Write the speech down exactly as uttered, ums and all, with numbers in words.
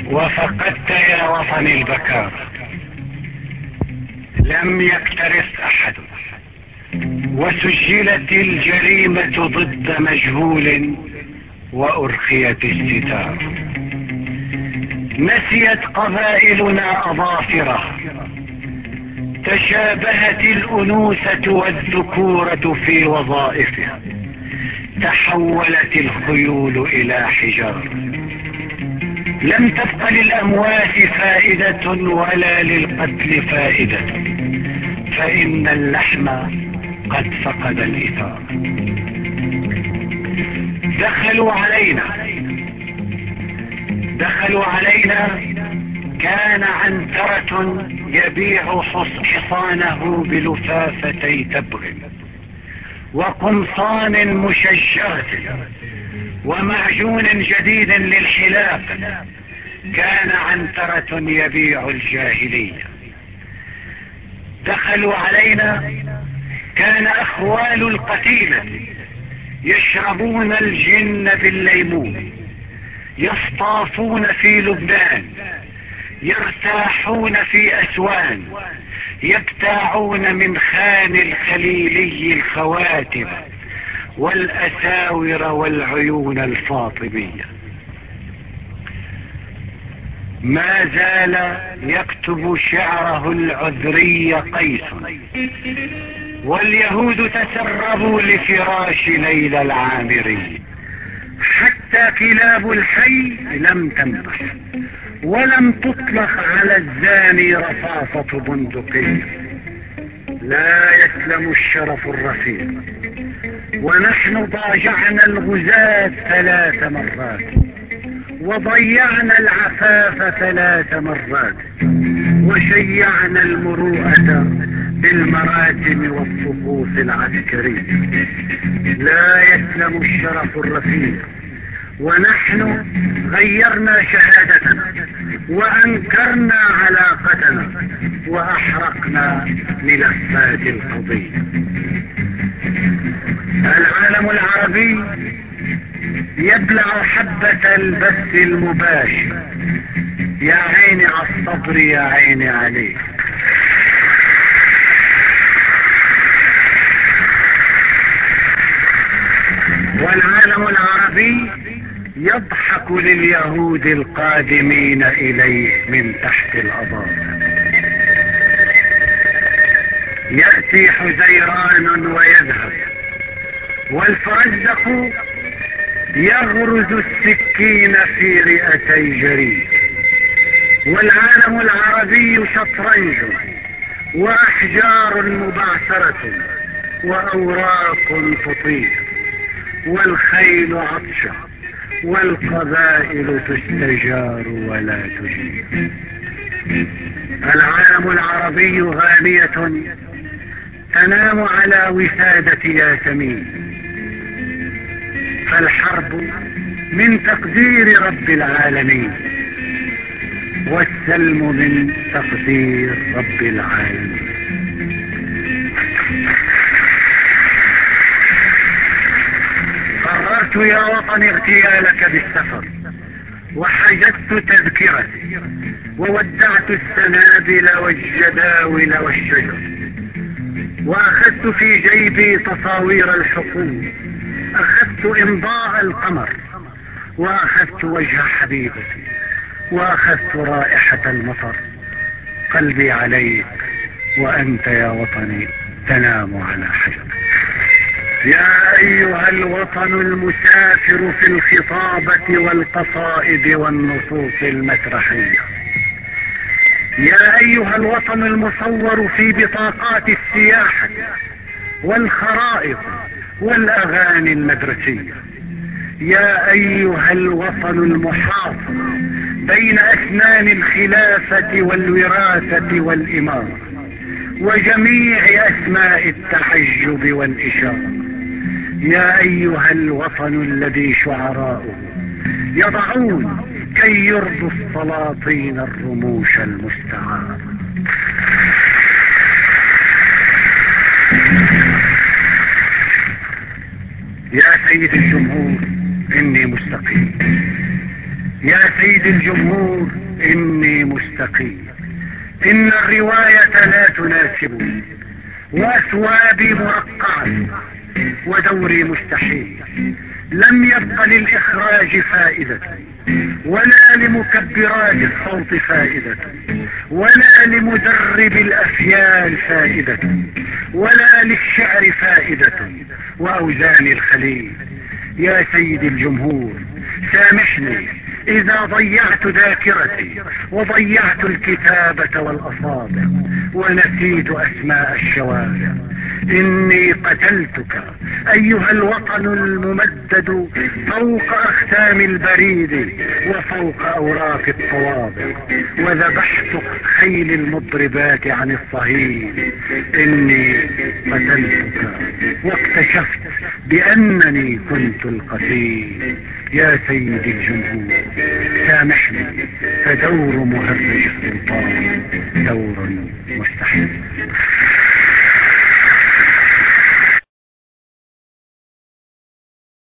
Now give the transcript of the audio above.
وفقدت يا وطني البكار، لم يكترث احد، وسجلت الجريمة ضد مجهول وارخيت الستار. نسيت قبائلنا اظافرها، تشابهت الانوثة والذكورة في وظائفها، تحولت الخيول الى حجار. لم تبق للاموات فائدة ولا للقتل فائدة، فان اللحم قد فقد الاثار. دخلوا علينا دخلوا علينا كان عنترة يبيع حصانه بلفافتي تبغ وقمصان مشجرة ومعجون جديد للحلاق. كان عنترة يبيع الجاهلية. دخلوا علينا كان اخوال القتيلة يشربون الجن بالليمون، يصطافون في لبنان، يرتاحون في اسوان، يبتاعون من خان الخليلي الخواتم والاساور والعيون الفاطمية. ما زال يكتب شعره العذري قيس، واليهود تسربوا لفراش ليلى العامري. حتى كلاب الحي لم تنبح، ولم تطلق على الزاني رصاصة بندقية. لا يسلم الشرف الرفيع، ونحن ضاجعنا الغزاة ثلاث مرات، وضيعنا العفاف ثلاث مرات، وشيعنا المروءة بالمراتم والصفوف العسكرية. لا يسلم الشرف الرفيع، ونحن غيرنا شهادتنا وانكرنا علاقتنا واحرقنا ملفات القضية. العالم العربي يبلع حبة البث المباشر. يا عيني على الصبر، يا عيني عليه. والعالم العربي يضحك لليهود القادمين اليه من تحت الأظافر. يأتي حزيران ويذهب، والفرزدق يغرز السكين في رئتي جريد. والعالم العربي شطرنج واحجار مبعثرة واوراق تطير، والخيل عطشة والقبائل تستجار ولا تجير. العالم العربي غانية تنام على وسادة ياسمين. فالحرب من تقدير رب العالمين، والسلم من تقدير رب العالمين. قررت يا وطن اغتيالك بالسفر، وحجزت تذكرتي، وودعت السنابل والجداول والشجر، واخذت في جيبي تصاوير الحقول، اخذت امضاء القمر، واخذت وجه حبيبتي، واخذت رائحة المطر. قلبي عليك، وانت يا وطني تنام على حجر. يا ايها الوطن المسافر في الخطابة والقصائد والنصوص المسرحية، يا ايها الوطن المصور في بطاقات السياحة والخرائط والاغاني المدرسية، يا ايها الوطن المحاصر بين اسنان الخلافة والوراثة والامارة وجميع اسماء التعجب والاشارة، يا ايها الوطن الذي شعراؤه يضعون كي يرضوا السلاطين الرموش المستعارة. يا سيد الجمهور، اني مستقيم، يا سيد الجمهور، إني مستقيم، إن الرواية لا تناسبني، وأثوابي مرقعة، ودوري مستحيل. لم يبق للإخراج فائدة، ولا لمكبرات الصوت فائدة، ولا لمدرب الأفيال فائدة، ولا للشعر فائدة، وأوزان الخليل. يا سيد الجمهور، سامحني إذا ضيعت ذاكرتي وضيعت الكتابة والأصابع ونسيت أسماء الشوارع. إني قتلتك أيها الوطن الممدد فوق أختام البريد وفوق أوراق الطوابع، وذبحت خيل المضربات عن الصهيل. إني قتلتك واكتشفت بأنني كنت القتيل. يا سيد الجمهور، سامحني، فدور مهرج السلطان دور مستحيل.